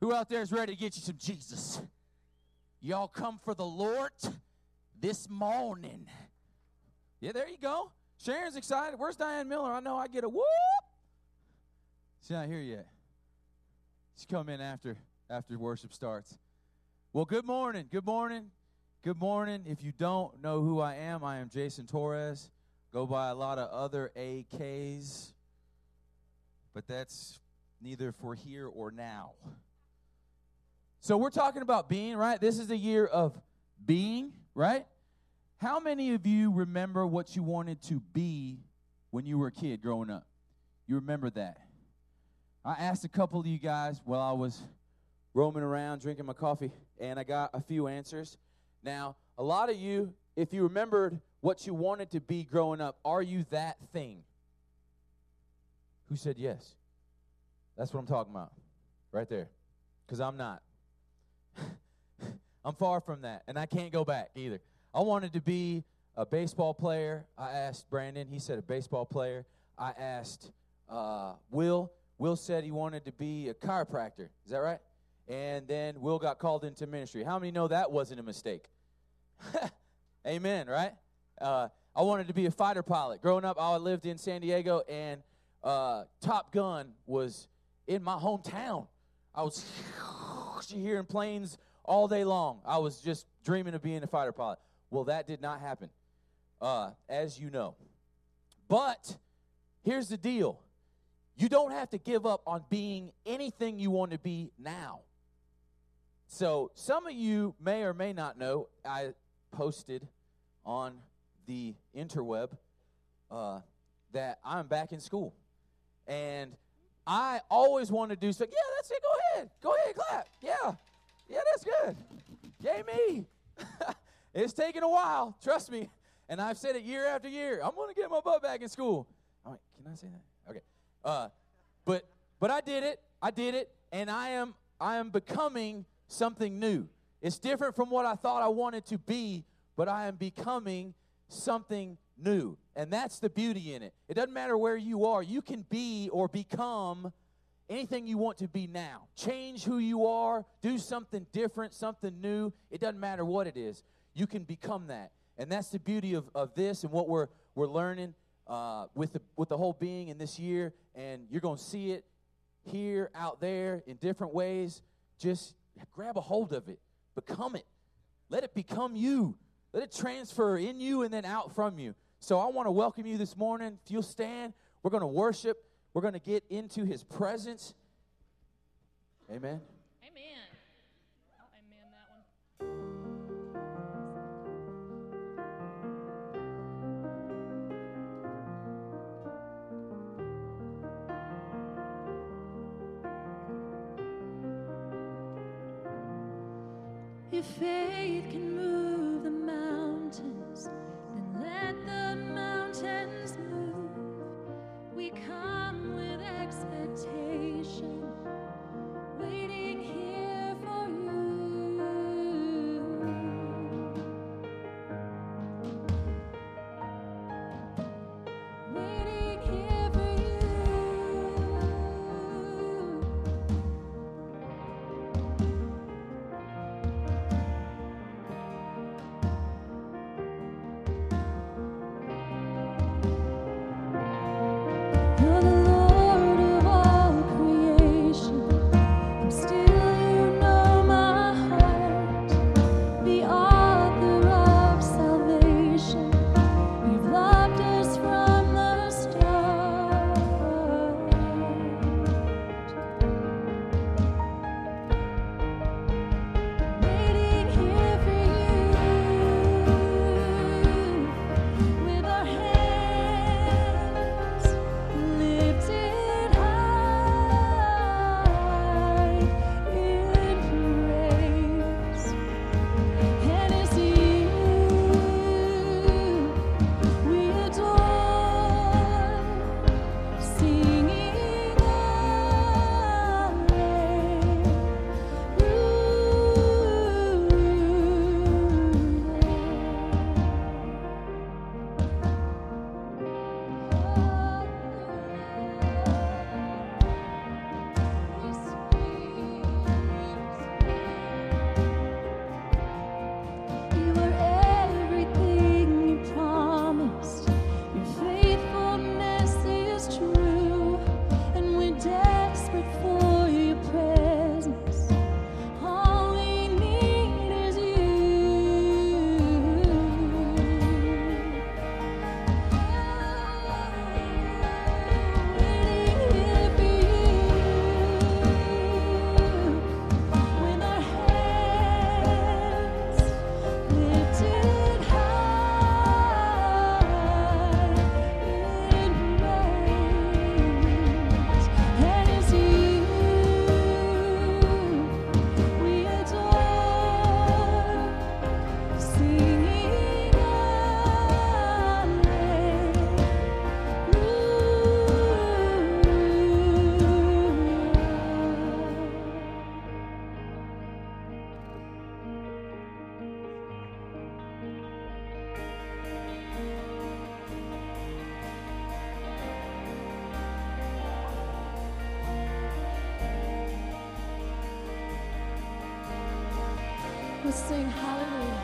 Who out there is ready to get you some Jesus? Y'all come for the Lord this morning. Yeah, there you go. Sharon's excited. Where's Diane Miller? I know I get a whoop. She's not here yet. She's come in after worship starts. Well, good morning. Good morning. Good morning. If you don't know who I am Jason Torres. Go by a lot of other AKs, but that's neither for here or now. So we're talking about being, right? This is the year of being, right? How many of you remember what you wanted to be when you were a kid growing up? You remember that? I asked a couple of you guys while I was roaming around drinking my coffee, and I got a few answers. Now, a lot of you, if you remembered what you wanted to be growing up, are you that thing? Who said yes? That's what I'm talking about, right there, because I'm not. I'm far from that, and I can't go back either. I wanted to be a baseball player. I asked Brandon. He said a baseball player. I asked Will. Will said he wanted to be a chiropractor. Is that right? And then Will got called into ministry. How many know that wasn't a mistake? Amen, right? I wanted to be a fighter pilot. Growing up, I lived in San Diego, and Top Gun was in my hometown. I was hearing planes all day long. I was just dreaming of being a fighter pilot. Well, that did not happen, as you know. But here's the deal. You don't have to give up on being anything you want to be now. So some of you may or may not know, I posted on the interweb that I'm back in school. And I always wanted to do stuff. Yeah, that's it. Go ahead. Go ahead, clap. Yeah. Yeah, that's good. Yay me. It's taken a while. Trust me. And I've said it year after year. I'm going to get my butt back in school. I'm like, can I say that? Okay. But I did it. I did it. And I am becoming something new. It's different from what I thought I wanted to be, but I am becoming something new. And that's the beauty in it. It doesn't matter where you are. You can be or become anything you want to be now. Change who you are. Do something different, something new. It doesn't matter what it is. You can become that. And that's the beauty of this and what we're learning with the whole being in this year. And you're going to see it here, out there, in different ways. Just grab a hold of it. Become it. Let it become you. Let it transfer in you and then out from you. So I want to welcome you this morning. If you'll stand, we're going to worship. We're going to get into his presence. Amen. Amen. I'll amen that one. If faith can move the mountains, then let the mountains move. We come with expectation, waiting here for you. Waiting here for you. We sing hallelujah.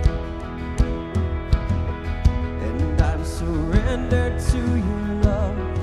surrender to your love.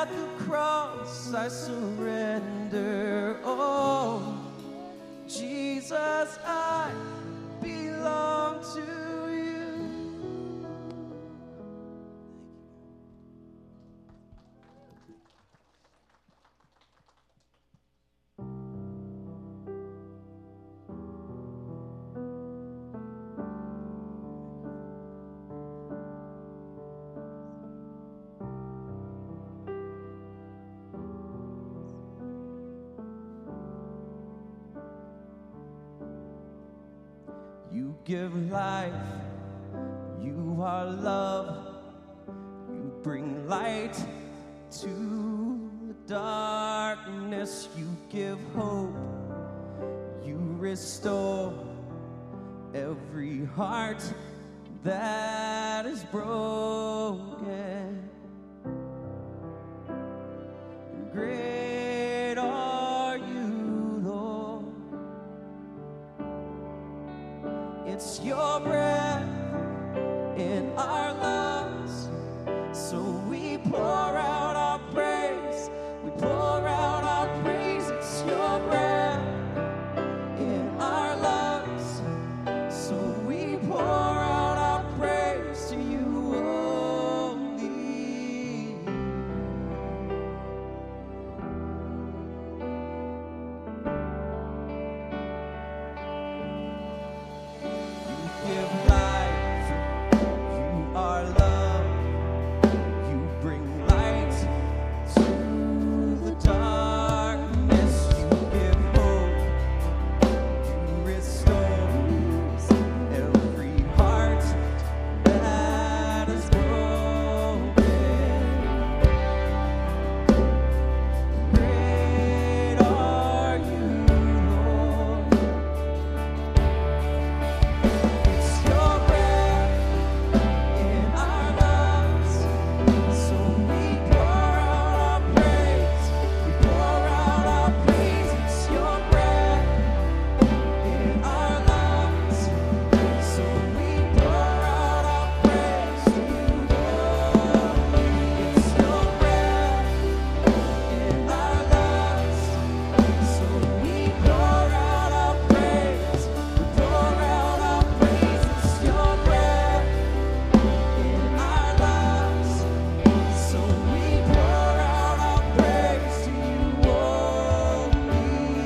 At the cross I surrender. Oh, Jesus, I belong to you. You give life, you are love, you bring light to the darkness, you give hope, you restore every heart that is broken. Great are you, Lord. It's your breath in our lungs, so we pour out our praise. We pour out our praise. It's your breath in our lungs, so we pour out our praise to you only. Give life, you are love, you bring light to the darkness, you give hope, you restore every heart that is broken. Great are you, Lord. It's your breath in our lungs, so we pour out our praise. We pour out our praise. It's your breath in our lungs, so we pour out our praise to you, Lord. It's your breath in our lungs, so we pour out our praise. We pour out our praise. It's your breath in our lungs, so we pour out our praise to you only.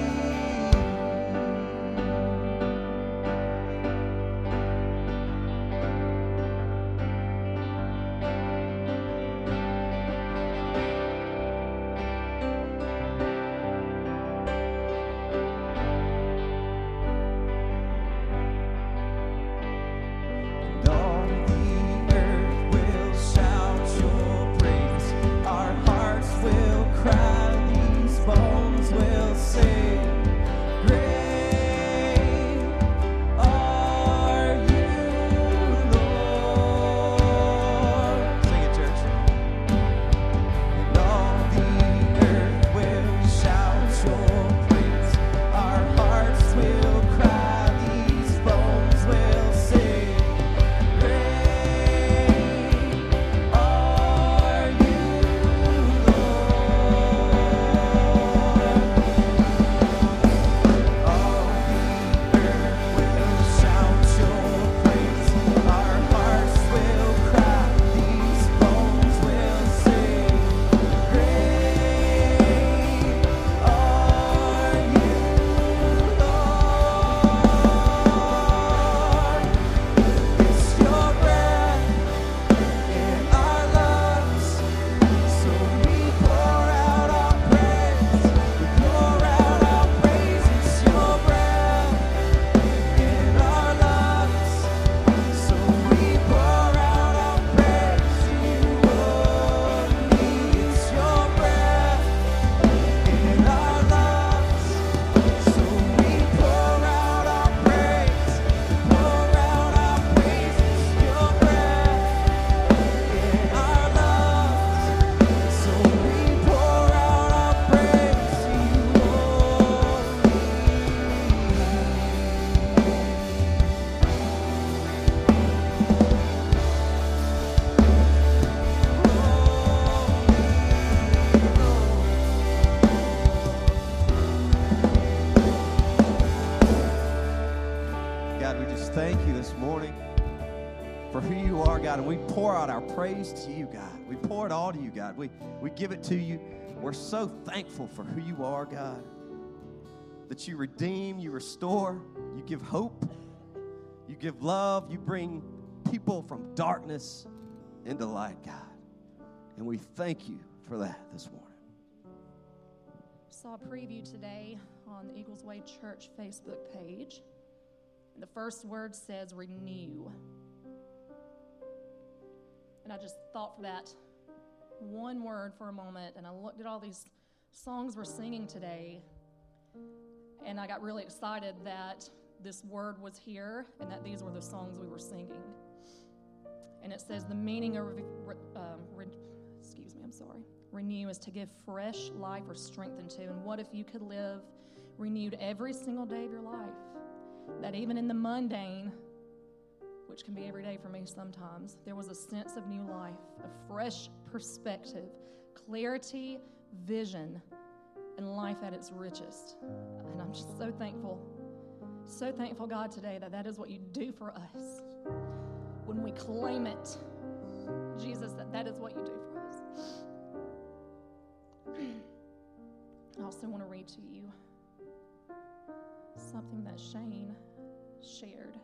And all the earth will shout your praise. Our hearts will cry, these bones will sing. Great are you, Lord. Sing it, church. And all the earth will shout your praise. Our hearts will cry, these bones will sing. Great are you, Lord. God, and we pour out our praise to you, God. We pour it all to you, God. We give it to you. We're so thankful for who you are, God, that you redeem, you restore, you give hope, you give love, you bring people from darkness into light, God. And we thank you for that this morning. Saw a preview today on the Eagles Way Church Facebook page. And the first word says renew. And I just thought for that one word for a moment, and I looked at all these songs we're singing today, and I got really excited that this word was here and that these were the songs we were singing. And it says the meaning of renew is to give fresh life or strength into. And what if you could live renewed every single day of your life? That even in the mundane, which can be every day for me sometimes, there was a sense of new life, a fresh perspective, clarity, vision, and life at its richest. And I'm just so thankful, God, today that is what you do for us. When we claim it, Jesus, that is what you do for us. I also want to read to you something that Shane shared.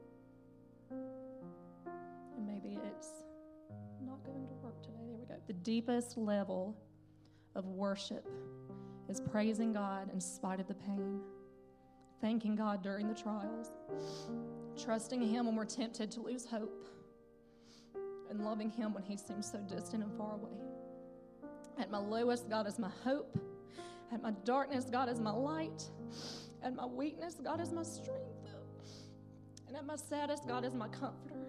And maybe it's not going to work today. There we go. The deepest level of worship is praising God in spite of the pain, thanking God during the trials, trusting Him when we're tempted to lose hope, and loving Him when He seems so distant and far away. At my lowest, God is my hope. At my darkness, God is my light. At my weakness, God is my strength. And at my saddest, God is my comforter.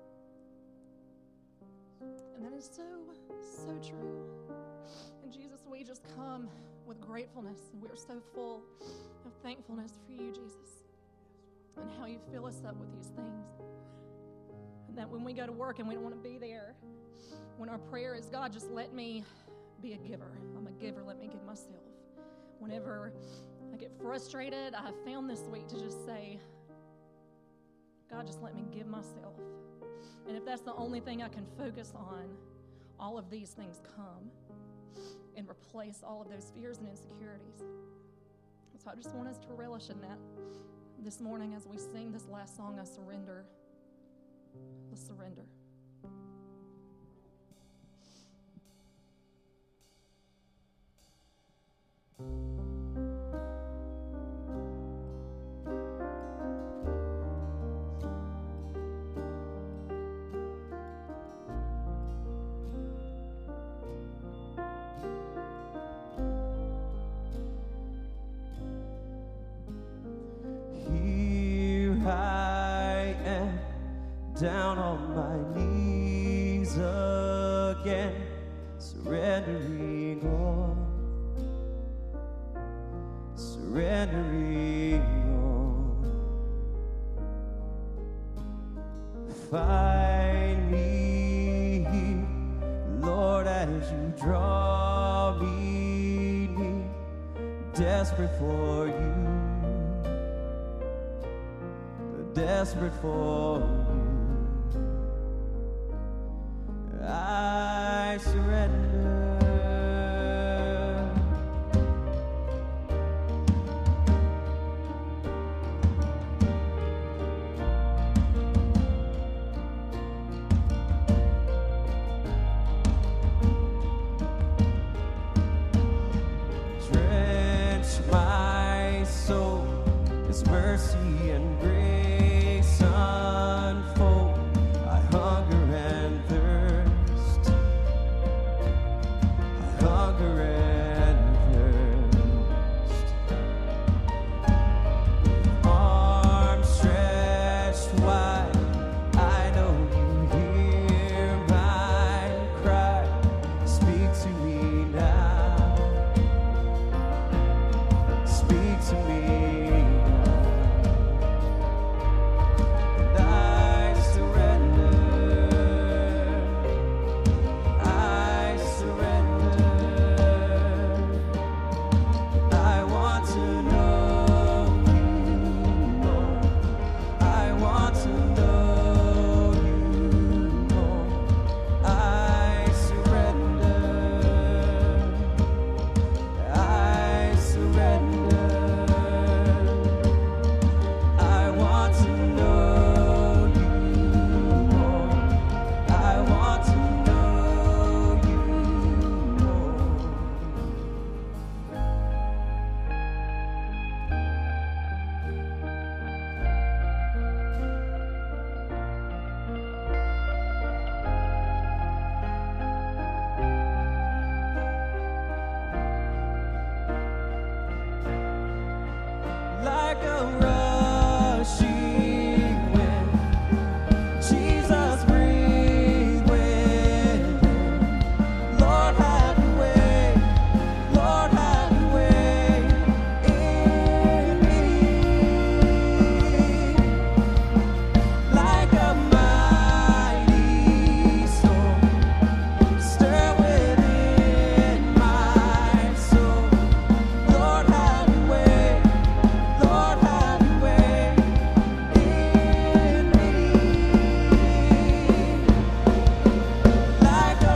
And that is so true. And Jesus, we just come with gratefulness. And we're so full of thankfulness for you, Jesus, and how you fill us up with these things. And that when we go to work and we don't want to be there, when our prayer is, God, just let me be a giver. I'm a giver. Let me give myself. Whenever I get frustrated, I have found this week to just say, God, just let me give myself. And if that's the only thing I can focus on, all of these things come and replace all of those fears and insecurities. So I just want us to relish in that this morning as we sing this last song, I Surrender. Let's surrender. Down on my knees again, surrendering all, surrendering all. Find me here, Lord, as you draw me near, desperate for you, desperate for you. I surrender. Drench my soul, His mercy and grace unfold. I hunger and thirst. I hunger and thirst. Arms stretched wide, I know you hear my cry. Speak to me now. Speak to me now. And I like a rushing wind. Jesus, breathe within. Lord, have your way. Lord, have your way in me. Like a mighty storm, stir within my soul. Lord, have your way. Lord, have your way in me. Like a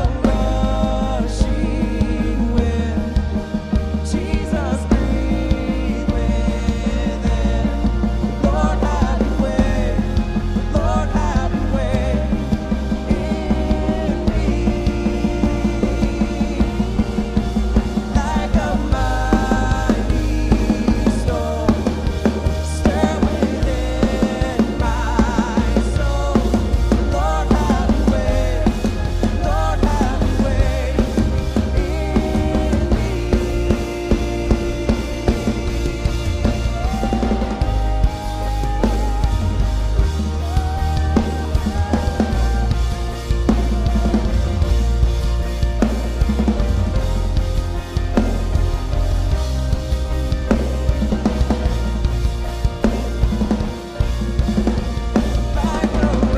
rushing wind, Jesus, breathe within. Lord, have your way. Lord, have your way in me. Like a mighty storm, stir within my soul. Lord, have your way. Lord, have your way in me. Like a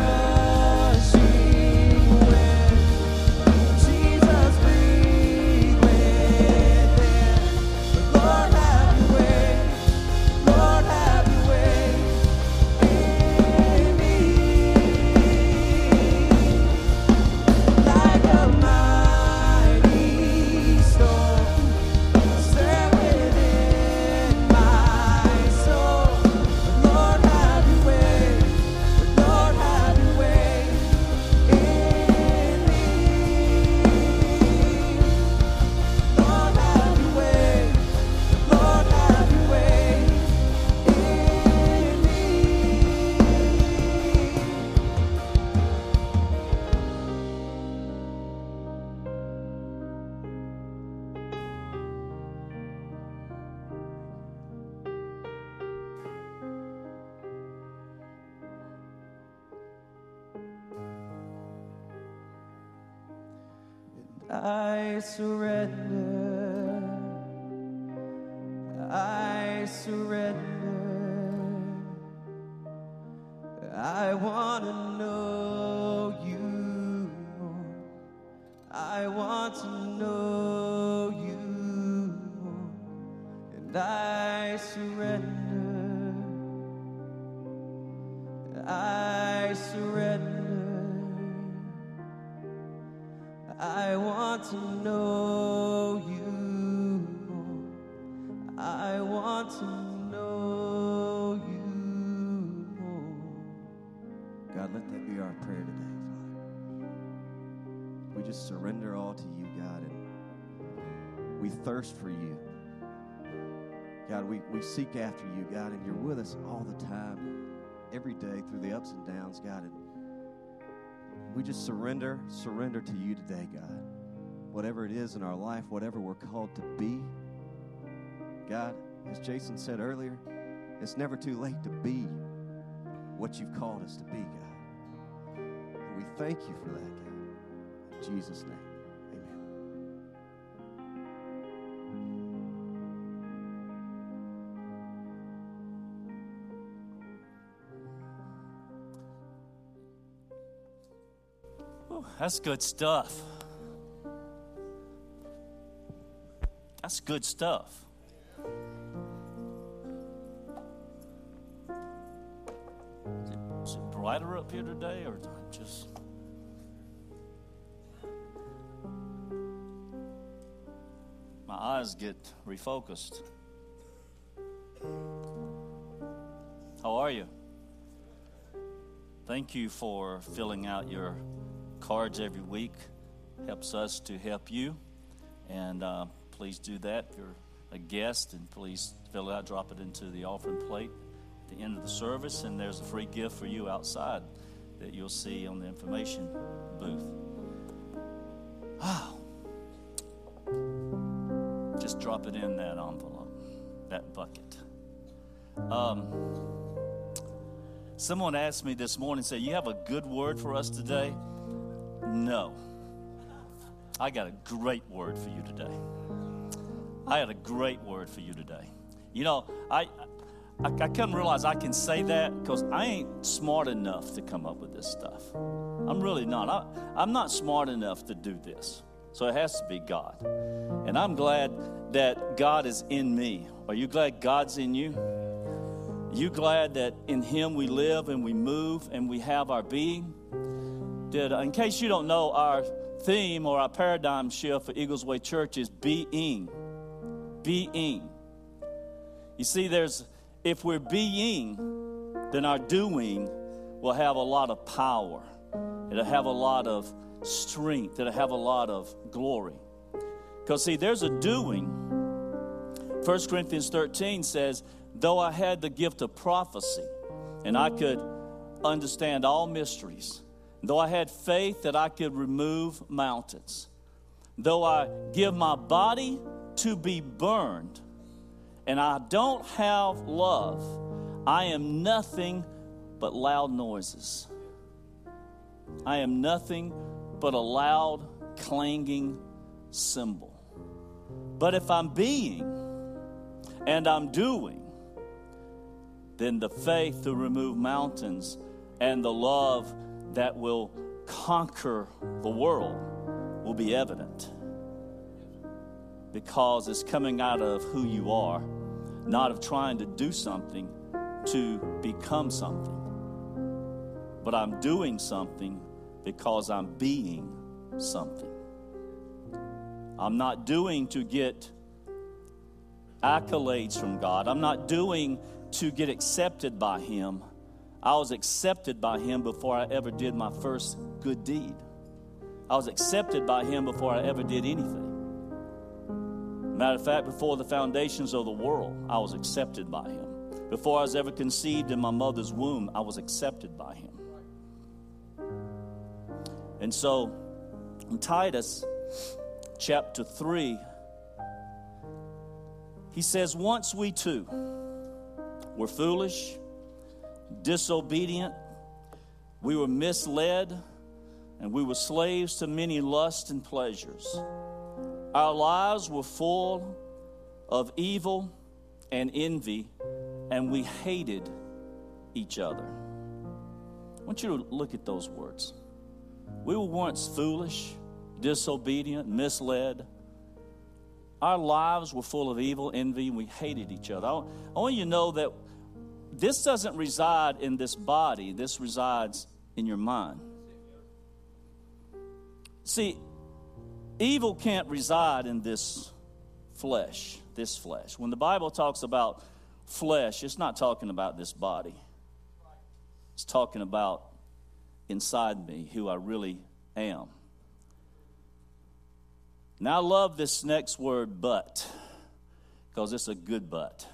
rushing wind, Jesus, breathe within. Lord, have your way. Lord, have your way in me. Like a mighty storm, stir within my soul. Lord, have your way. Lord, have your way in me. Lord, have your way. Lord, have your way in me. I surrender. I surrender. I want to know you more. I want to know you more. And I surrender. I surrender. I want to know you more. I want to know you more. God, let that be our prayer today, Father. We just surrender all to you, God, and we thirst for you. God, we seek after you, God, and you're with us all the time, every day through the ups and downs, God. And we just surrender to you today, God. Whatever it is in our life, whatever we're called to be, God, as Jason said earlier, it's never too late to be what you've called us to be, God. And we thank you for that, God. In Jesus' name, amen. Ooh, that's good stuff. That's good stuff. Is it brighter up here today, or just? My eyes get refocused. How are you? Thank you for filling out your cards every week. Helps us to help you. And please do that if you're a guest. And please fill it out, drop it into the offering plate at the end of the service. And there's a free gift for you outside that you'll see on the information booth. Wow. Just drop it in that envelope, that bucket. Someone asked me this morning, said, you have a good word for us today? No. I got a great word for you today. I had a great word for you today. You know, I couldn't realize I can say that because I ain't smart enough to come up with this stuff. I'm really not. I'm not smart enough to do this. So it has to be God. And I'm glad that God is in me. Are you glad God's in you? Are you glad that in Him we live and we move and we have our being? In case you don't know, our theme or our paradigm shift for Eagles Way Church is being. Being. You see, if we're being, then our doing will have a lot of power. It'll have a lot of strength. It'll have a lot of glory. Because, see, there's a doing. 1 Corinthians 13 says, though I had the gift of prophecy and I could understand all mysteries, though I had faith that I could remove mountains, though I give my body to be burned, and I don't have love, I am nothing but loud noises. I am nothing but a loud, clanging cymbal. But if I'm being and I'm doing, then the faith to remove mountains and the love that will conquer the world will be evident. Because it's coming out of who you are, not of trying to do something to become something. But I'm doing something because I'm being something. I'm not doing to get accolades from God. I'm not doing to get accepted by Him. I was accepted by Him before I ever did my first good deed. I was accepted by Him before I ever did anything. Matter of fact, before the foundations of the world, I was accepted by Him. Before I was ever conceived in my mother's womb, I was accepted by Him. And so, in Titus chapter 3, he says, once we too were foolish, disobedient, we were misled, and we were slaves to many lusts and pleasures. Our lives were full of evil and envy, and we hated each other. I want you to look at those words. We were once foolish, disobedient, misled. Our lives were full of evil, envy, and we hated each other. I want you to know that this doesn't reside in this body. This resides in your mind. See, evil can't reside in this flesh. When the Bible talks about flesh, it's not talking about this body. It's talking about inside me, who I really am. Now I love this next word, but, because it's a good but.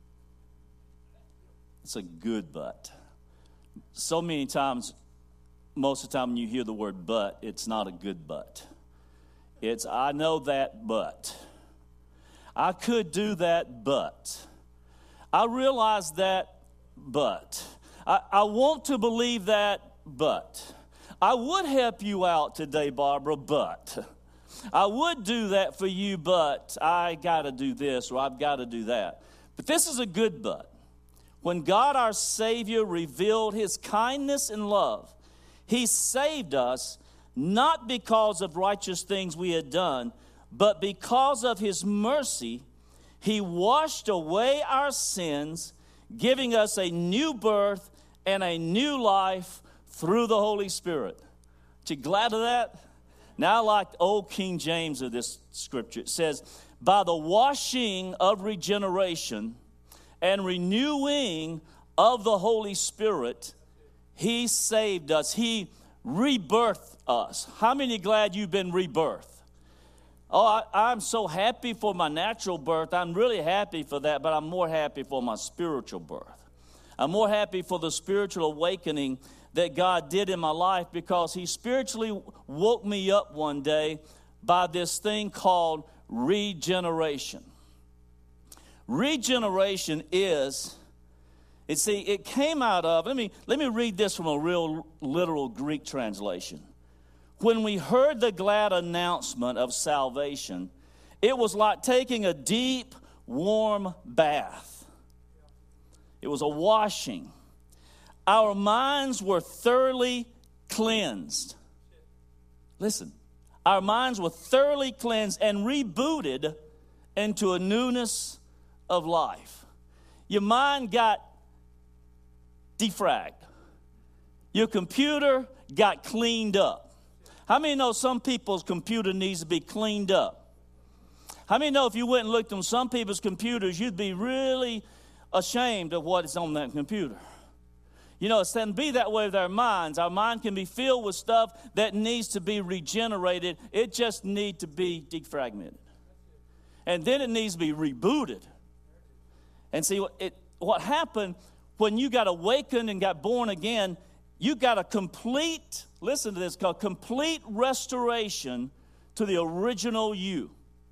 It's a good but. So many times, most of the time when you hear the word but, it's not a good but. It's, I know that, but. I could do that, but. I realize that, but. I want to believe that, but. I would help you out today, Barbara, but. I would do that for you, but I got to do this or I've got to do that. But this is a good but. When God our Savior revealed His kindness and love, He saved us not because of righteous things we had done, but because of His mercy. He washed away our sins, giving us a new birth and a new life through the Holy Spirit. Aren't you glad of that? Now I like the old King James of this scripture. It says, by the washing of regeneration and renewing of the Holy Spirit, He saved us. He rebirthed us. How many are glad you've been rebirthed? Oh, I'm so happy for my natural birth. I'm really happy for that, but I'm more happy for my spiritual birth. I'm more happy for the spiritual awakening that God did in my life, because He spiritually woke me up one day by this thing called regeneration. Regeneration is See, it came out of, let me read this from a real literal Greek translation. When we heard the glad announcement of salvation, it was like taking a deep, warm bath. It was a washing. Our minds were thoroughly cleansed. Listen, our minds were thoroughly cleansed and rebooted into a newness of life. Your mind got defragged. Your computer got cleaned up. How many know some people's computer needs to be cleaned up? How many know if you went and looked on some people's computers, you'd be really ashamed of what is on that computer? You know, it can be that way with our minds. Our mind can be filled with stuff that needs to be regenerated. It just needs to be defragmented. And then it needs to be rebooted. And see, what happened when you got awakened and got born again, you got a complete, listen to this, called complete restoration to the original you.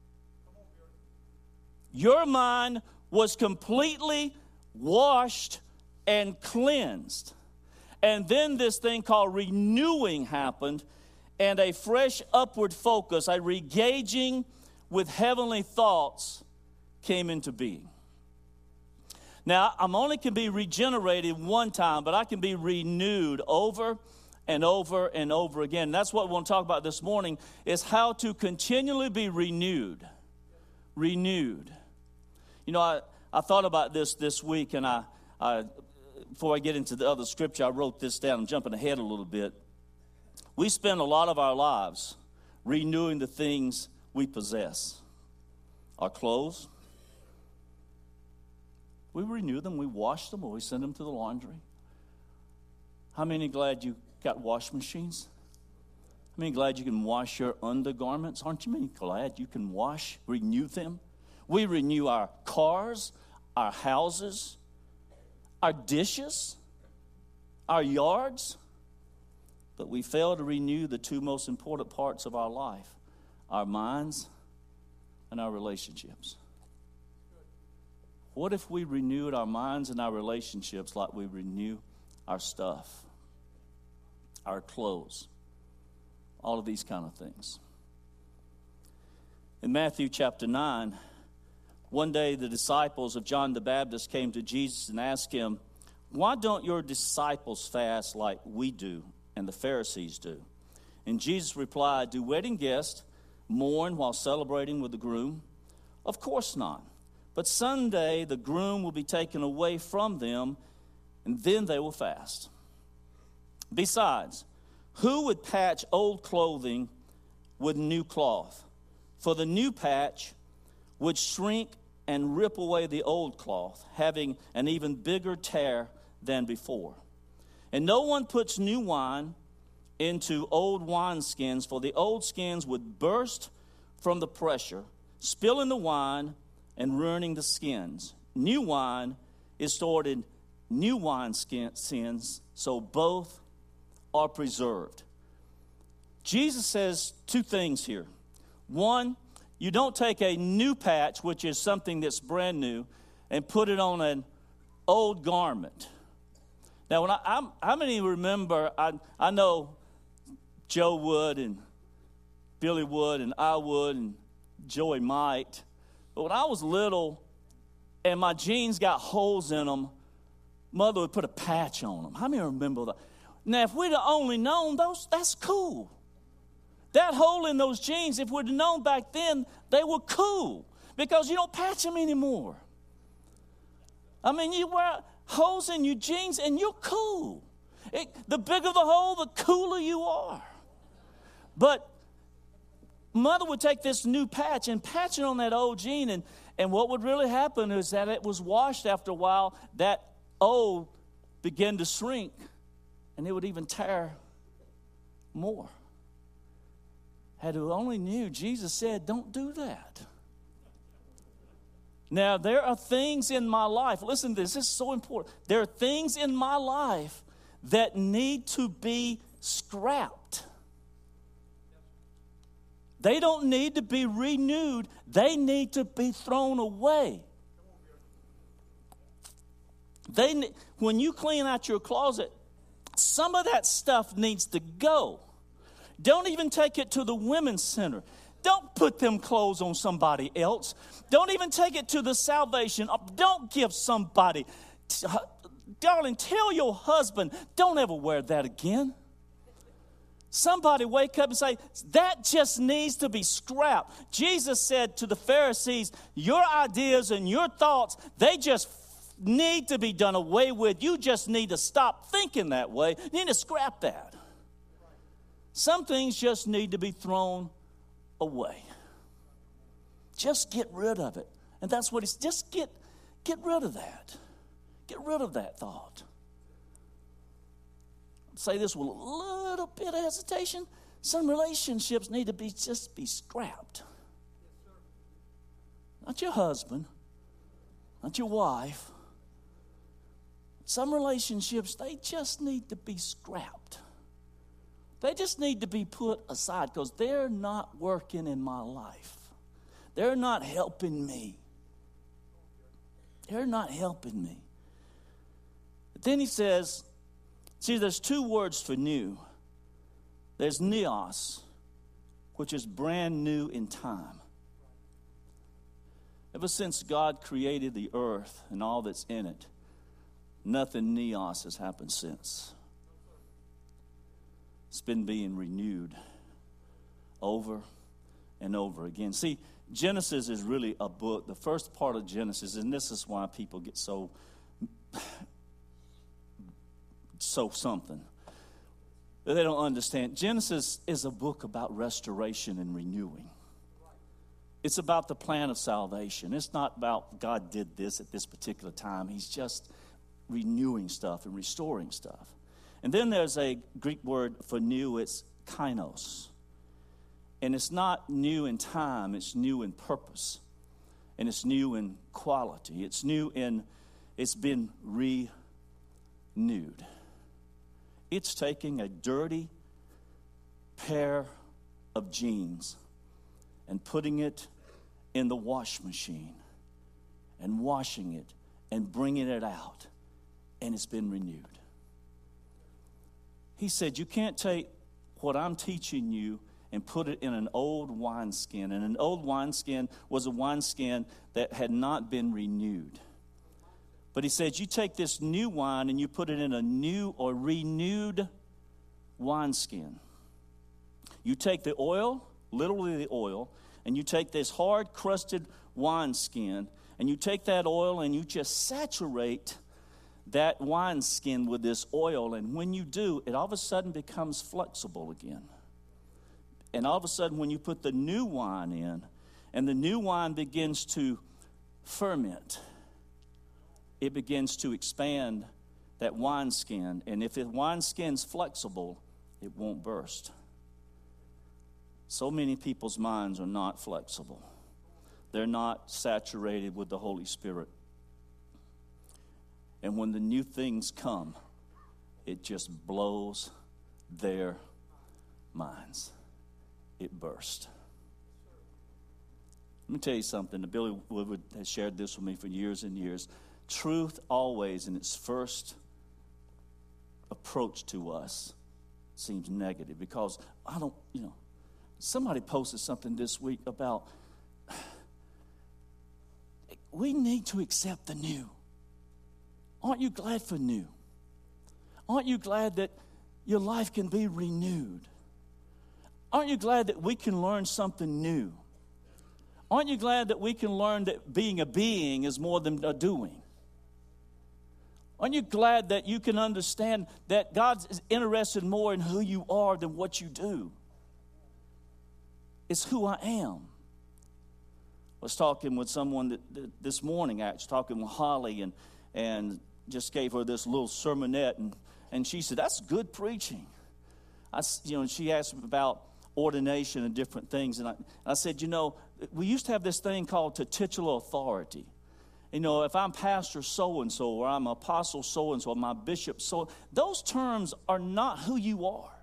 Your mind was completely washed and cleansed. And then this thing called renewing happened, and a fresh upward focus, a regaging with heavenly thoughts came into being. Now, I only can be regenerated one time, but I can be renewed over and over and over again. And that's what we want to talk about this morning, is how to continually be renewed. Renewed. You know, I thought about this week, and I before I get into the other scripture, I wrote this down. I'm jumping ahead a little bit. We spend a lot of our lives renewing the things we possess. Our clothes, we renew them, we wash them, or we send them to the laundry. How many glad you got wash machines? How many glad you can wash your undergarments? Aren't you many glad you can renew them? We renew our cars, our houses, our dishes, our yards, but we fail to renew the two most important parts of our life, our minds and our relationships. What if we renewed our minds and our relationships like we renew our stuff, our clothes, all of these kind of things? In Matthew chapter 9, one day the disciples of John the Baptist came to Jesus and asked him, "Why don't your disciples fast like we do and the Pharisees do?" And Jesus replied, "Do wedding guests mourn while celebrating with the groom? Of course not. But someday the groom will be taken away from them, and then they will fast. Besides, who would patch old clothing with new cloth? For the new patch would shrink and rip away the old cloth, having an even bigger tear than before. And no one puts new wine into old wineskins, for the old skins would burst from the pressure, spilling the wine and ruining the skins. New wine is stored in new wineskins, so both are preserved." Jesus says two things here. One, you don't take a new patch, which is something that's brand new, and put it on an old garment. Now, how many remember, I know Joe would and Billy would and I would and Joey might, but when I was little and my jeans got holes in them, Mother would put a patch on them. How many remember that? Now, if we'd have only known those, that's cool. That hole in those jeans, if we'd have known back then, they were cool because you don't patch them anymore. I mean, you wear holes in your jeans and you're cool. The bigger the hole, the cooler you are. But Mother would take this new patch and patch it on that old jean, and what would really happen is that it was washed after a while. That old began to shrink, and it would even tear more. Had who only knew, Jesus said, don't do that. Now, there are things in my life, listen to this is so important. There are things in my life that need to be scrapped. They don't need to be renewed. They need to be thrown away. When you clean out your closet, some of that stuff needs to go. Don't even take it to the women's center. Don't put them clothes on somebody else. Don't even take it to the salvation. Don't give somebody. Darling, tell your husband, don't ever wear that again. Somebody wake up and say, that just needs to be scrapped. Jesus said to the Pharisees, your ideas and your thoughts, they just need to be done away with. You just need to stop thinking that way. You need to scrap that. Some things just need to be thrown away. Just get rid of it. And that's what it's, just get rid of that. Get rid of that thought. I'll say this with a little bit of hesitation. Some relationships need to be scrapped. Not your husband, not your wife. Some relationships, they just need to be scrapped. They just need to be put aside because they're not working in my life. They're not helping me. They're not helping me. But then he says, see, there's two words for new. There's neos, which is brand new in time. Ever since God created the earth and all that's in it, nothing neos has happened since. It's been being renewed over and over again. See, Genesis is really a book. The first part of Genesis, and this is why people get so something. They don't understand. Genesis is a book about restoration and renewing. It's about the plan of salvation. It's not about God did this at this particular time. He's just renewing stuff and restoring stuff. And then there's a Greek word for new. It's kainos. And it's not new in time. It's new in purpose. And it's new in quality. It's been renewed. It's taking a dirty pair of jeans and putting it in the wash machine and washing it and bringing it out, and it's been renewed. He said, you can't take what I'm teaching you and put it in an old wineskin. And an old wineskin was a wineskin that had not been renewed. But he said, you take this new wine and you put it in a new or renewed wineskin. You take the oil, literally the oil, and you take this hard crusted wineskin, and you take that oil and you just saturate that wineskin with this oil. And when you do, it all of a sudden becomes flexible again. And all of a sudden, when you put the new wine in, and the new wine begins to ferment, it begins to expand that wineskin. And if the wineskin's flexible, it won't burst. So many people's minds are not flexible. They're not saturated with the Holy Spirit. And when the new things come, it just blows their minds. It bursts. Let me tell you something. Billy Woodward has shared this with me for years and years. Truth always, in its first approach to us, seems negative because somebody posted something this week about we need to accept the new. Aren't you glad for new? Aren't you glad that your life can be renewed? Aren't you glad that we can learn something new? Aren't you glad that we can learn that being a being is more than a doing? Aren't you glad that you can understand that God is interested more in who you are than what you do? It's who I am. I was talking with someone this morning, actually, talking with Holly, and just gave her this little sermonette, and she said, that's good preaching. She asked me about ordination and different things, and I said, we used to have this thing called titular authority. If I'm pastor so-and-so, or I'm apostle so-and-so, or my bishop so, those terms are not who you are.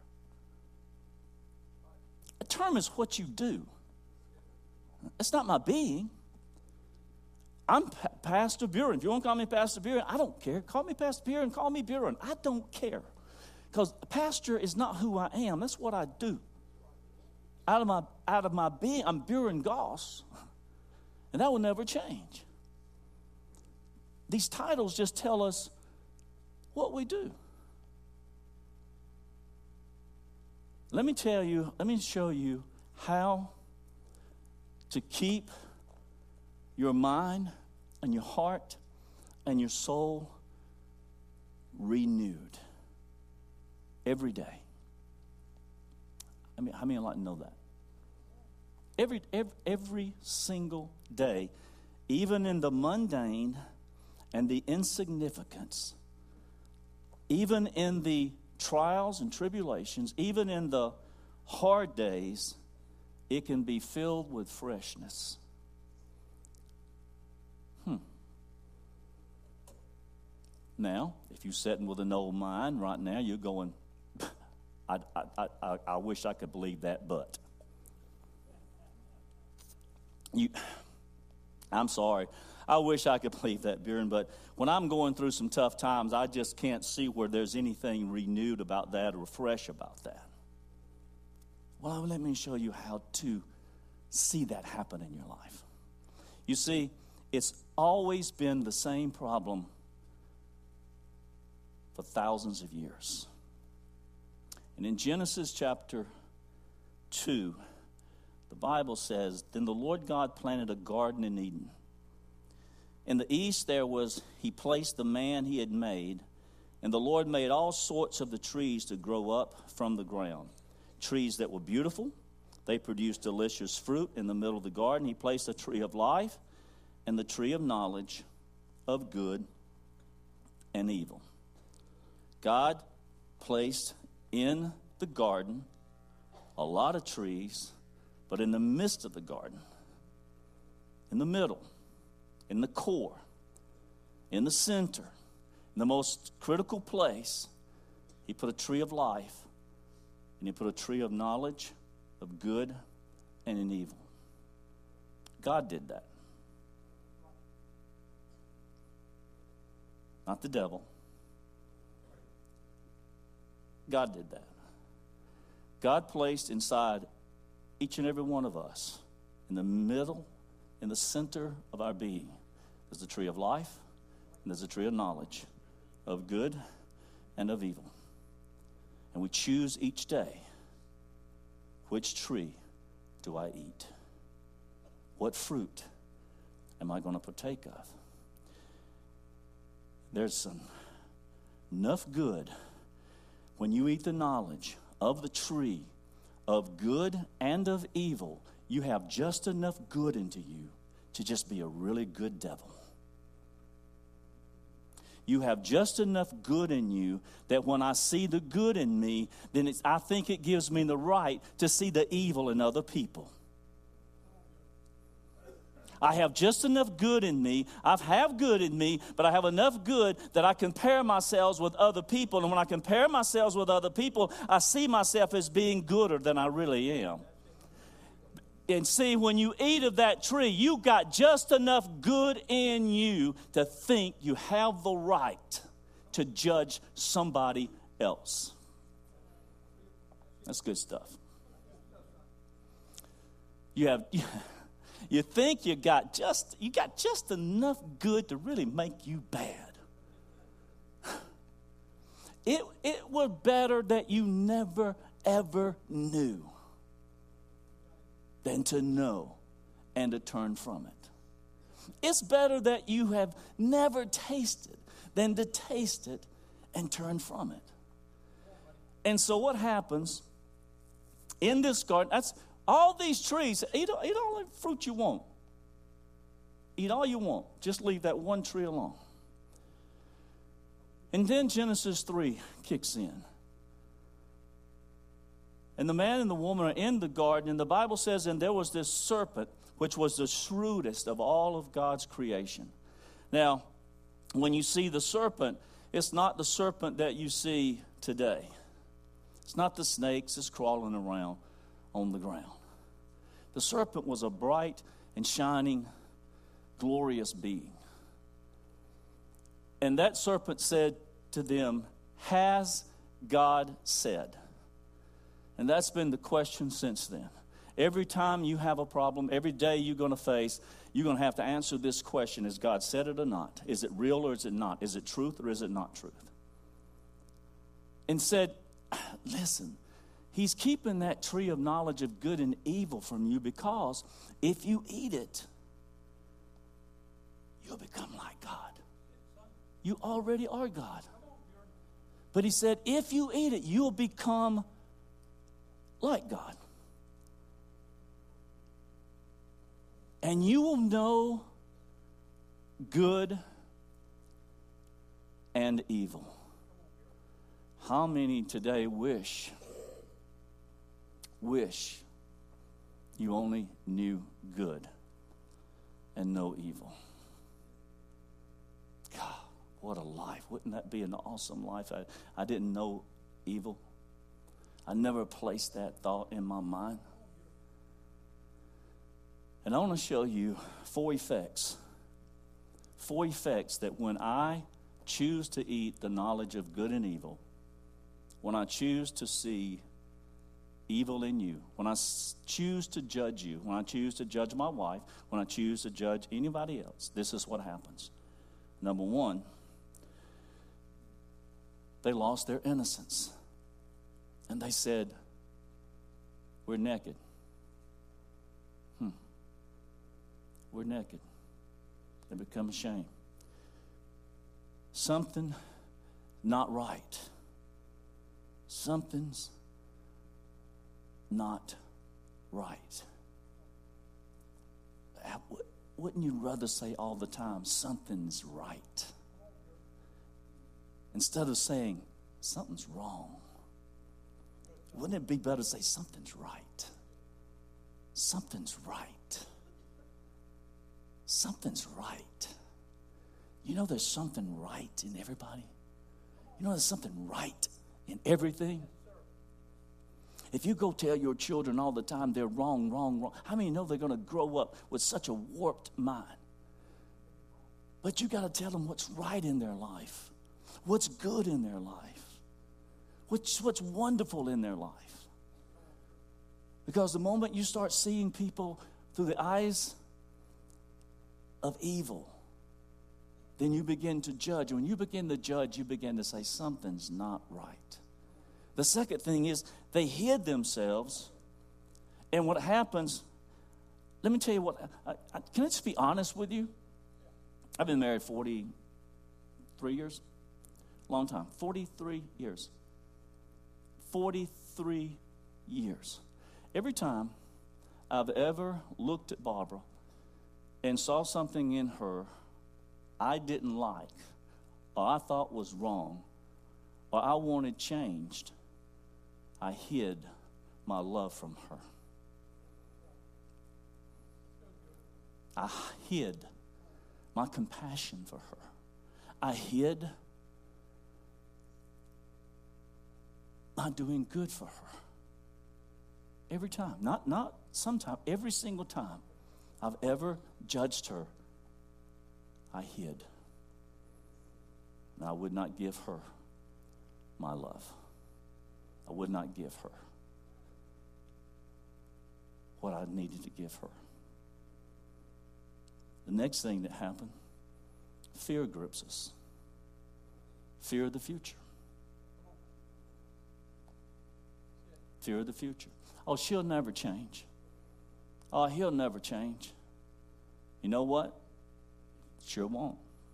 A term is what you do. It's not my being. I'm Pastor Buren. If you want to call me Pastor Buren, I don't care. Call me Pastor Buren, call me Buren. I don't care. Because pastor is not who I am. That's what I do. Out of my being, I'm Buren Goss. And that will never change. These titles just tell us what we do. Let me show you how to keep your mind and your heart and your soul renewed every day. I mean, how many would like to know that? Every single day, even in the mundane and the insignificance, even in the trials and tribulations, even in the hard days, it can be filled with freshness. Now, if you're sitting with an old mind right now, you're going, I wish I could believe that, but. I'm sorry. I wish I could believe that, Buren, but when I'm going through some tough times, I just can't see where there's anything renewed about that or fresh about that. Well, let me show you how to see that happen in your life. You see, it's always been the same problem for thousands of years. And in Genesis chapter 2, the Bible says, "Then the Lord God planted a garden in Eden. In the east he placed the man he had made, and the Lord made all sorts of the trees to grow up from the ground. Trees that were beautiful, they produced delicious fruit. In the middle of the garden, he placed a tree of life and the tree of knowledge of good and evil." God placed in the garden a lot of trees, but in the midst of the garden, in the middle, in the core, in the center, in the most critical place, he put a tree of life and he put a tree of knowledge of good and in evil. God did that. Not the devil. God did that. God placed inside each and every one of us, in the middle, in the center of our being, there's the tree of life and there's the tree of knowledge of good and of evil. And we choose each day, which tree do I eat? What fruit am I going to partake of? There's enough good when you eat the knowledge of the tree of good and of evil. You have just enough good into you to just be a really good devil. You have just enough good in you that when I see the good in me, then I think it gives me the right to see the evil in other people. I have just enough good in me. I have good in me, but I have enough good that I compare myself with other people. And when I compare myself with other people, I see myself as being gooder than I really am. And see, when you eat of that tree, you got just enough good in you to think you have the right to judge somebody else. That's good stuff. You think you got just enough good to really make you bad. It were better that you never, ever knew than to know and to turn from it. It's better that you have never tasted than to taste it and turn from it. And so what happens in this garden, that's all these trees, eat all the fruit you want. Eat all you want. Just leave that one tree alone. And then Genesis 3 kicks in. And the man and the woman are in the garden, and the Bible says, and there was this serpent, which was the shrewdest of all of God's creation. Now, when you see the serpent, it's not the serpent that you see today. It's not the snakes that's crawling around on the ground. The serpent was a bright and shining glorious being. And that serpent said to them, has God said? And that's been the question since then. Every time you have a problem, every day you're going to face, you're going to have to answer this question: has God said it or not? Is it real or is it not? Is it truth or is it not truth? And said, listen, he's keeping that tree of knowledge of good and evil from you, because if you eat it, you'll become like God. You already are God. But he said, if you eat it, you'll become like God. And you will know good and evil. How many today wish you only knew good and no evil? God, what a life. Wouldn't that be an awesome life? I didn't know evil. I never placed that thought in my mind. And I want to show you 4 effects. 4 effects that when I choose to eat the knowledge of good and evil, when I choose to see evil in you, when I choose to judge you, when I choose to judge my wife, when I choose to judge anybody else, this is what happens. Number 1, they lost their innocence. And they said, we're naked. We're naked. They become ashamed. Something not right. Something's not right. Wouldn't you rather say all the time, something's right, instead of saying, something's wrong? Wouldn't it be better to say, something's right? Something's right. Something's right. You know there's something right in everybody? You know there's something right in everything? If you go tell your children all the time they're wrong, how many know they're going to grow up with such a warped mind? But you got to tell them what's right in their life, what's good in their life, what's wonderful in their life. Because the moment you start seeing people through the eyes of evil, then you begin to judge. When you begin to judge, you begin to say something's not right. The second thing is they hid themselves. And what happens, let me tell you what, can I just be honest with you? I've been married 43 years, long time, 43 years. 43 years. Every time I've ever looked at Barbara and saw something in her I didn't like, or I thought was wrong, or I wanted changed, I hid my love from her. I hid my compassion for her. I hid my doing good for her. Every time, not sometime, every single time I've ever judged her, I hid. And I would not give her my love. I would not give her what I needed to give her. The next thing that happened, fear grips us. Fear of the future. Fear of the future. Oh, she'll never change. Oh, he'll never change. You know what? Sure won't.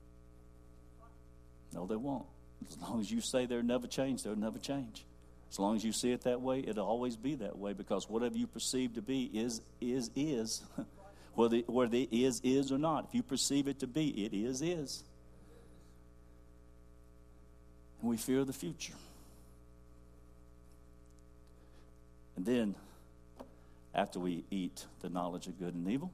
No, they won't. As long as you say they'll never change, they'll never change. As long as you see it that way, it'll always be that way, because whatever you perceive to be is. Whether it is or not. If you perceive it to be, it is. And we fear the future. And then, after we eat the knowledge of good and evil,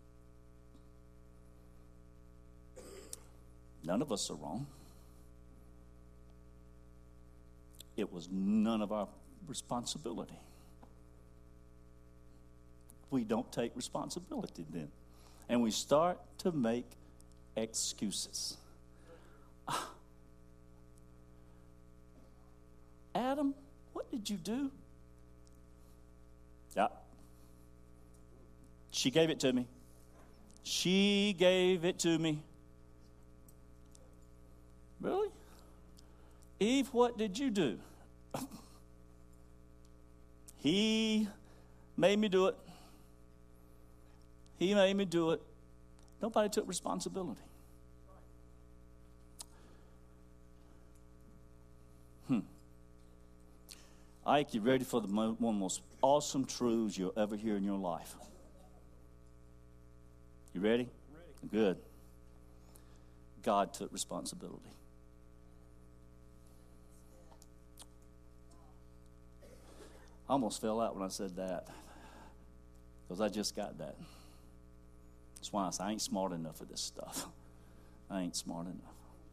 none of us are wrong. It was none of our responsibility. We don't take responsibility then. And we start to make excuses. Adam, what did you do? Yeah. She gave it to me. She gave it to me. Really? Eve, what did you do? He made me do it. He made me do it. Nobody took responsibility. Ike, you ready for one of the most awesome truths you'll ever hear in your life? You ready? Good. God took responsibility. I almost fell out when I said that, because I just got that. That's why I say I ain't smart enough for this stuff. I ain't smart enough.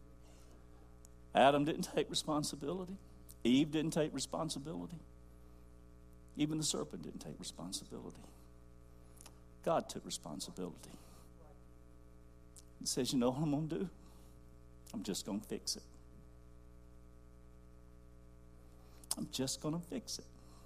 Adam didn't take responsibility. Eve didn't take responsibility. Even the serpent didn't take responsibility. God took responsibility. He says, you know what I'm going to do? I'm just going to fix it. I'm just going to fix it.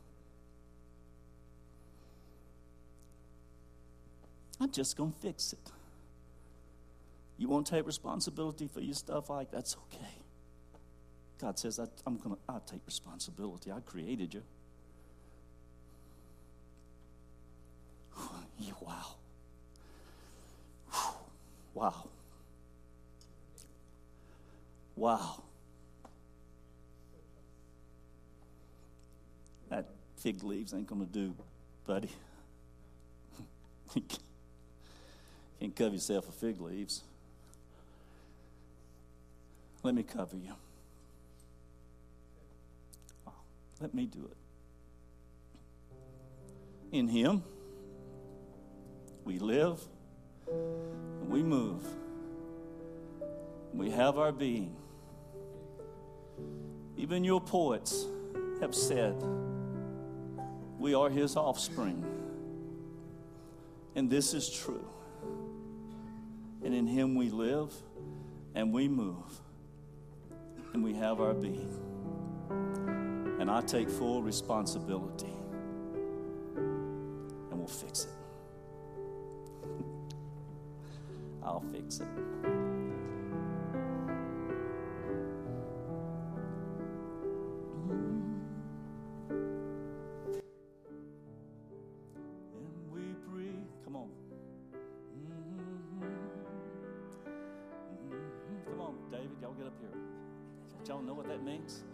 I'm just going to fix it. You won't take responsibility for your stuff, like that's okay. God says, I'll take responsibility. I created you. Wow. Wow. Wow. That fig leaves ain't going to do, buddy. Can't cover yourself with fig leaves. Let me cover you. Let me do it. In Him, we live and we move. We have our being. Even your poets have said we are His offspring. And this is true. And in Him we live and we move. And we have our being. And I take full responsibility. And we'll fix it. I'll fix it. And we breathe. Come on. Come on, David. Y'all get up here. Y'all know what that means?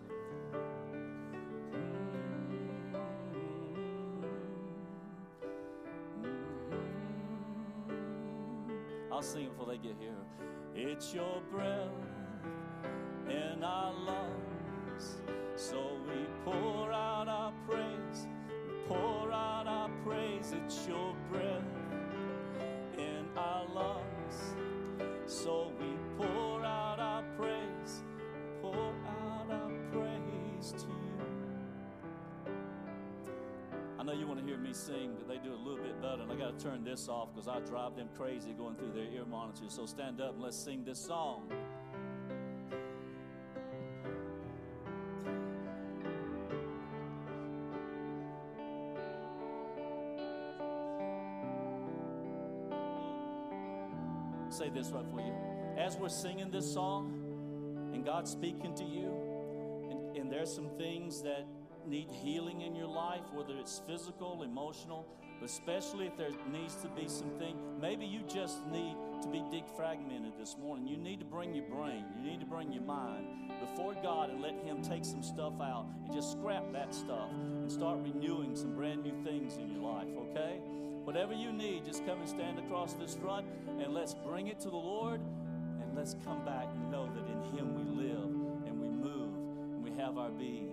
I'll sing it before they get here. It's your breath in our lungs, so we pour out our praise. We pour out our praise. It's your breath in our lungs, so we pour out our praise. Pour out our praise to you. I know you want to hear me sing, but they do a little bit better, and I got to turn this off because I drive them crazy going through their ear monitors. So stand up and let's sing this song. Say this right for you. As we're singing this song, and God's speaking to you, and there's some things that need healing in your life, whether it's physical, emotional, but especially if there needs to be something. Maybe you just need to be defragmented this morning. You need to bring your brain, you need to bring your mind before God and let Him take some stuff out and just scrap that stuff and start renewing some brand new things in your life, okay? Whatever you need, just come and stand across this front and let's bring it to the Lord, and let's come back and know that in Him we live and we move and we have our being.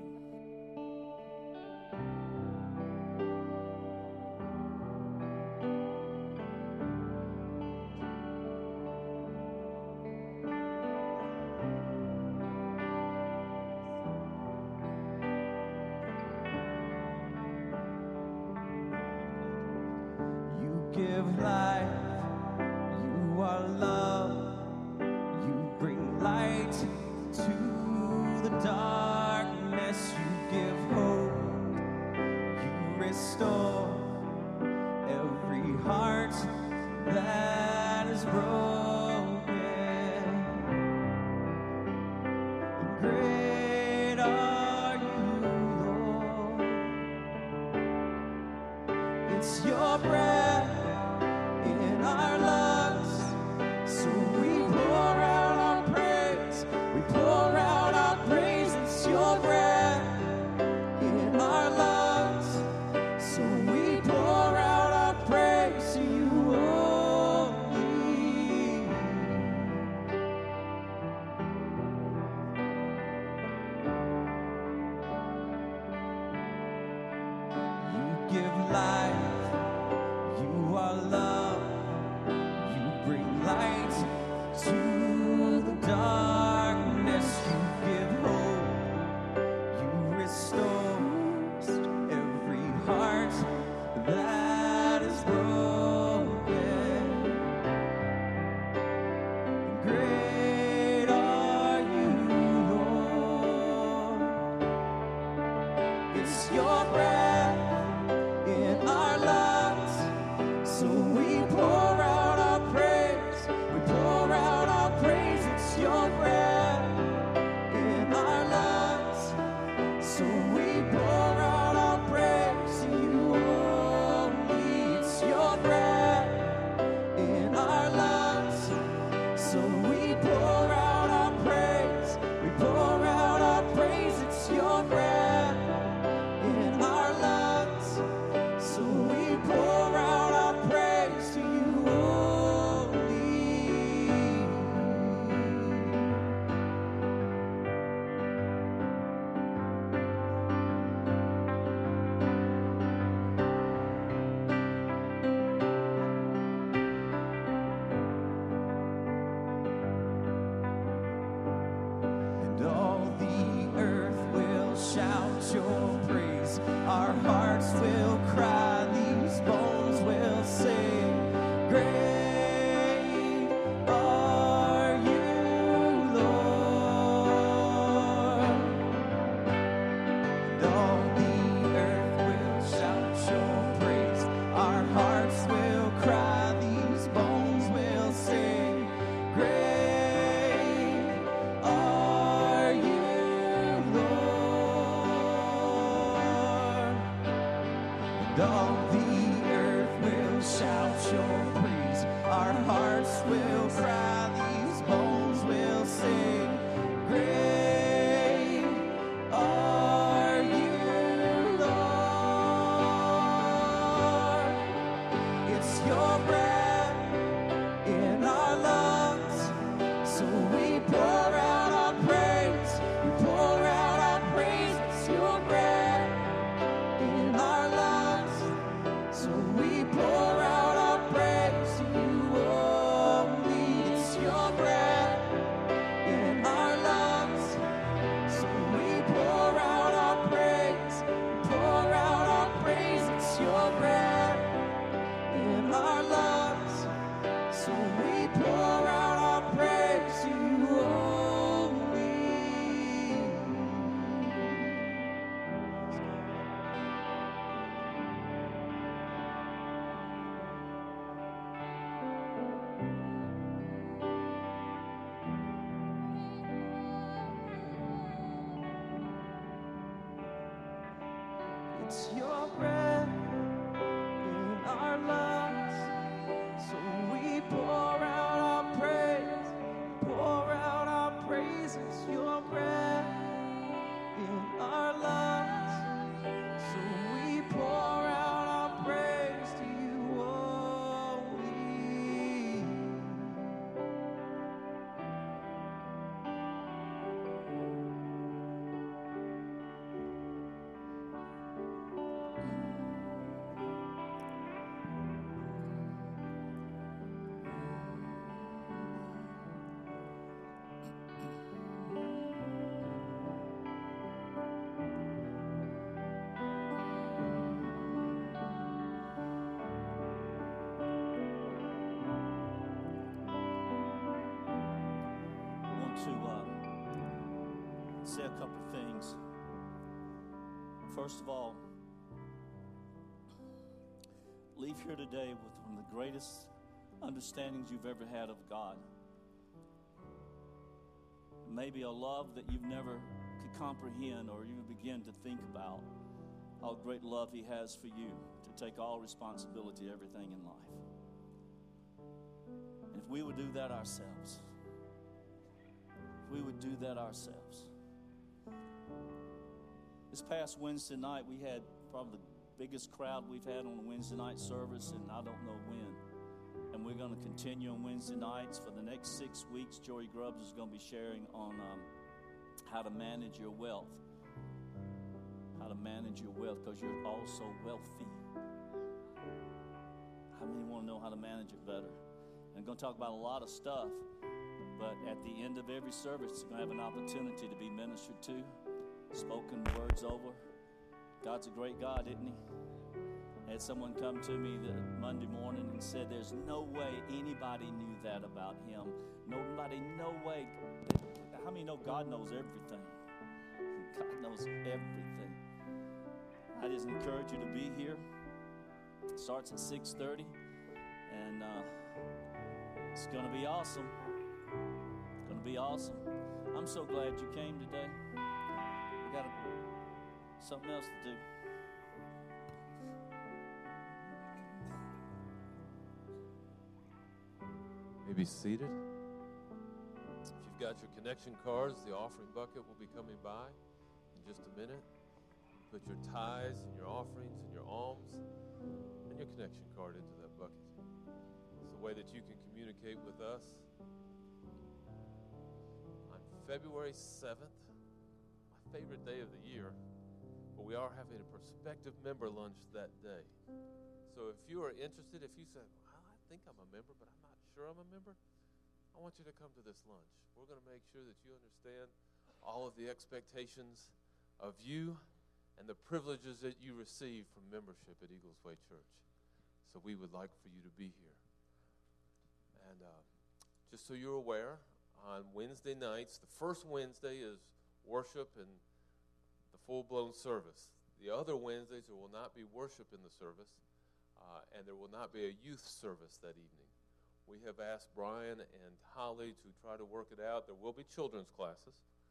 Give life light to the darkness. You give hope. You restore every heart that is broken. Great are you, Lord. It's your breath in our lungs, so we pour out our praise. We pour out our praise. It's your breath in our lungs, so we pour out our praise to you only. You give life, you are love, you bring light to the darkness. You give hope, you restore every heart that is broken. Great are you, Lord. It's your breath in our lungs, so we pour out our praise. We pour out our praise. It's your breath in our lungs, so we pour out our praise to you only. It's your breath in our lungs, so we pour out our praise. We pour out our praise. It's your breath in our lungs, so we pour out our praise to you only. And all the earth will shout your praise. Our hearts will cry, these bones will sing. Great are you, Lord. And all the earth will shout your praise. Our hearts will cry, these bones will sing. Great are you, Lord. And all the earth will shout your praise. Our hearts will cry, these bones will sing. Great are you, Lord. It's your breath in our lungs, so we pour out our praise. We pour out our praise. It's your breath in our lungs, so we pour out our praise to you only. It's your breath in our lungs, so we pour out our praise. Pour out our praise. It's your breath in our lungs, so we pour out our praise to you only. It's your breath in our lungs, so we pour out our praise. Pour out our praise. It's your breath in our lungs, so we pour out our praise to you only. I want to say a couple things. First of all, leave here today with one of the greatest understandings you've ever had of God. Maybe a love that you've never could comprehend or even begin to think about. How great love He has for you to take all responsibility, everything in life. And if we would do that ourselves, This past Wednesday night, we had probably the biggest crowd we've had on a Wednesday night service, and I don't know when. And we're going to continue on Wednesday nights for the next 6 weeks. Joey Grubbs is going to be sharing on how to manage your wealth. How to manage your wealth, because you're also wealthy. How many want to know how to manage it better? And I'm going to talk about a lot of stuff, but at the end of every service, you're going to have an opportunity to be ministered to, spoken words over. God's a great God, isn't He? I had someone come to me the Monday morning and said, there's no way anybody knew that about Him. Nobody, no way. How many know God knows everything? God knows everything. I just encourage you to be here. It starts at 6:30, and it's going to be awesome. It's going to be awesome. I'm so glad you came today. We got something else to do. Be seated. If you've got your connection cards, the offering bucket will be coming by in just a minute. Put your tithes and your offerings and your alms and your connection card into that bucket. It's a way that you can communicate with us. On February 7th, my favorite day of the year, but we are having a prospective member lunch that day. So if you are interested, if you say, well, I think I'm a member, but I'm not sure I'm a member, I want you to come to this lunch. We're going to make sure that you understand all of the expectations of you and the privileges that you receive from membership at Eagles Way Church. So we would like for you to be here. And just so you're aware, on Wednesday nights, the first Wednesday is worship and the full-blown service. The other Wednesdays, there will not be worship in the service, and there will not be a youth service that evening. We have asked Brian and Holly to try to work it out. There will be children's classes,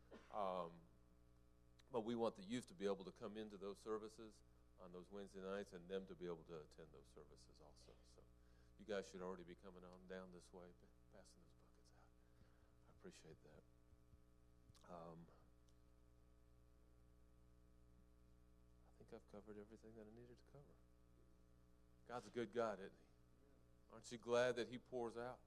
but we want the youth to be able to come into those services on those Wednesday nights and them to be able to attend those services also. So you guys should already be coming on down this way, passing those buckets out. I appreciate that. I think I've covered everything that I needed to cover. God's a good God, isn't He? Aren't you glad that He pours out?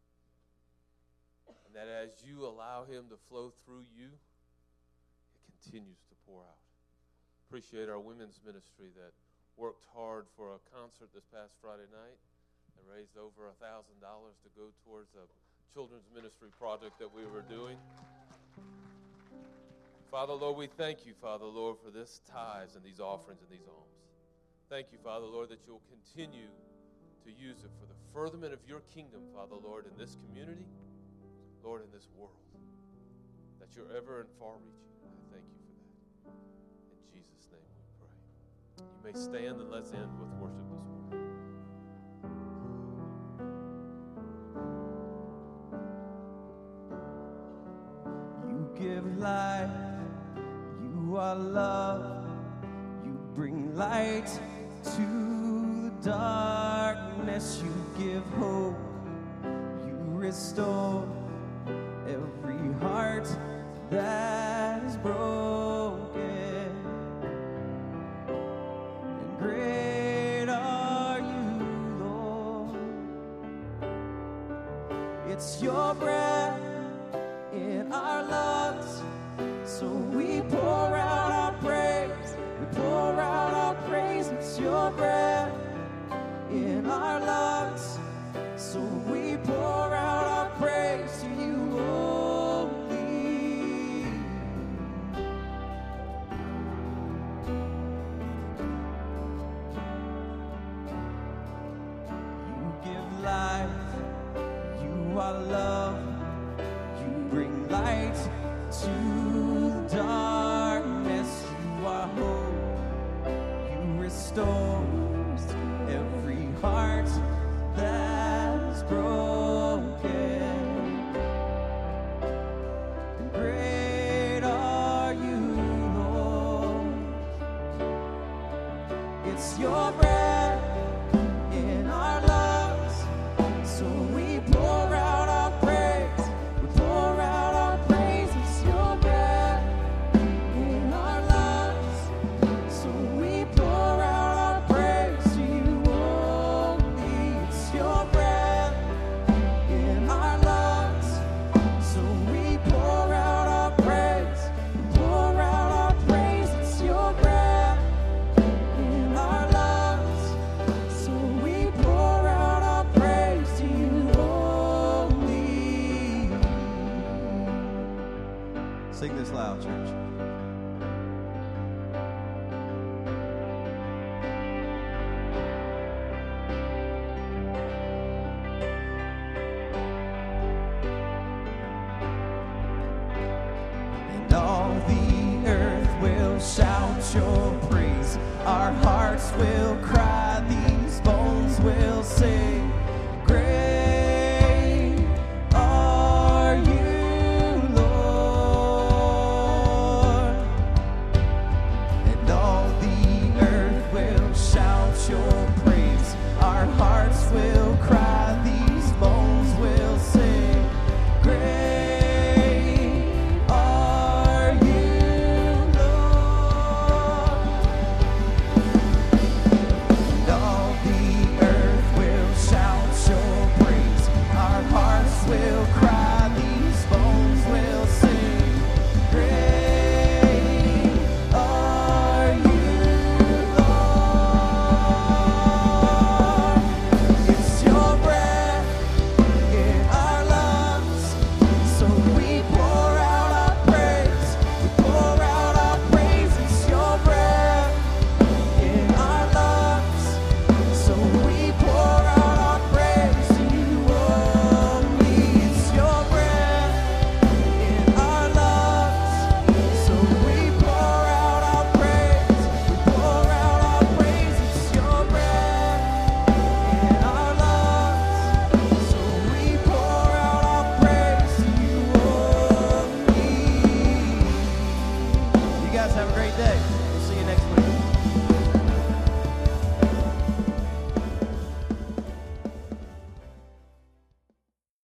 And that as you allow Him to flow through you, it continues to pour out. Appreciate our women's ministry that worked hard for a concert this past Friday night. They raised over $1,000 to go towards a children's ministry project that we were doing. Father, Lord, we thank you, Father, Lord, for this tithes and these offerings and these alms. Thank you, Father, Lord, that you'll continue to use it for the furtherment of your kingdom, Father, Lord, in this community, Lord, in this world, that you're ever and far-reaching. I thank you for that. In Jesus' name we pray. You may stand, and let's end with worship this morning. You give life, you are love, you bring light to the darkness, you give hope, you restore every heart that is broken. And great are you, Lord. It's your breath in our lungs, so we pour out our praise. We pour out our praise. It's your breath in our lungs, so we pour out our praise to you only. You give life, you are love, you bring light to the dark. Sing this loud, church. And all the earth will shout your praise. Our hearts will cry, these bones will sing.